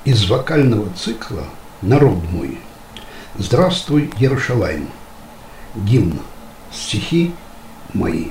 Из вокального цикла «Народ мой». Здравствуй, Иерушалаим. Гимн. Стихи мои.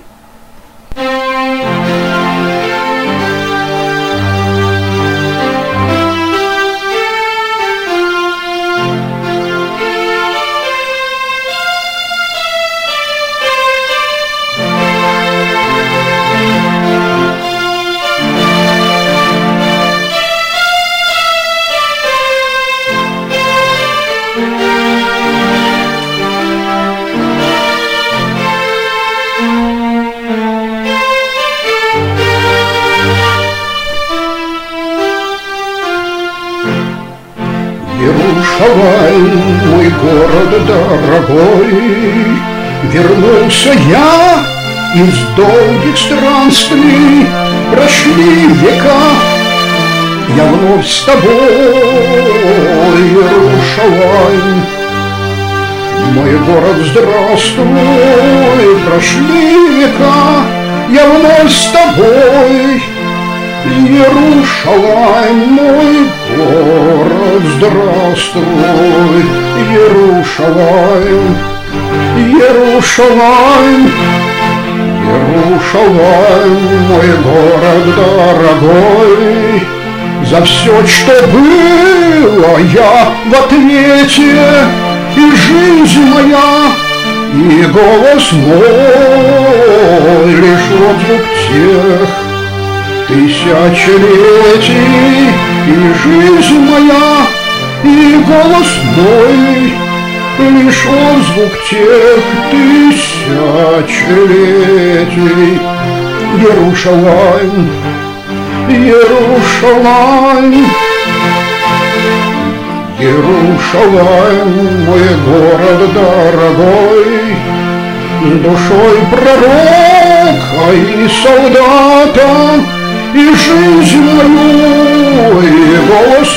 Иерушалаим, мой город дорогой, вернулся я из долгих странствий, прошли века, я вновь с тобой, Иерушалаим. Мой город, здравствуй, прошли века, я вновь с тобой, Иерушалаим, мой город, здравствуй, Иерушалаим, Иерушалаим, Иерушалаим, мой город дорогой. За все, что было, я в ответе, и жизнь моя, и голос мой лишь отзвук тех тысячелетий, и жизнь моя, и голос мой лишь отзвук тех тысячелетий. Иерушалаим, Иерушалаим, Иерушалаим, мой город дорогой, душой пророка и солдата, и жизнь мою, и голос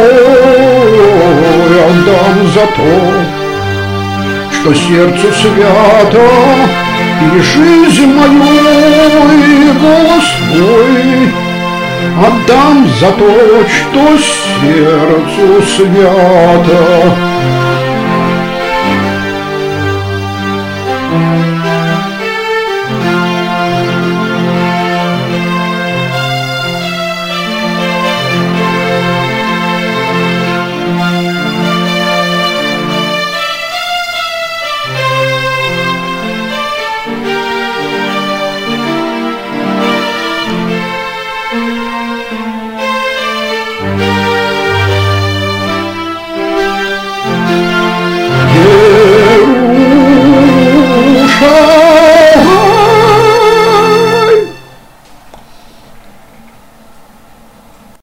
мой отдам за то, что сердцу свято, и жизнь мою, и голос мой отдам за то, что сердцу свято.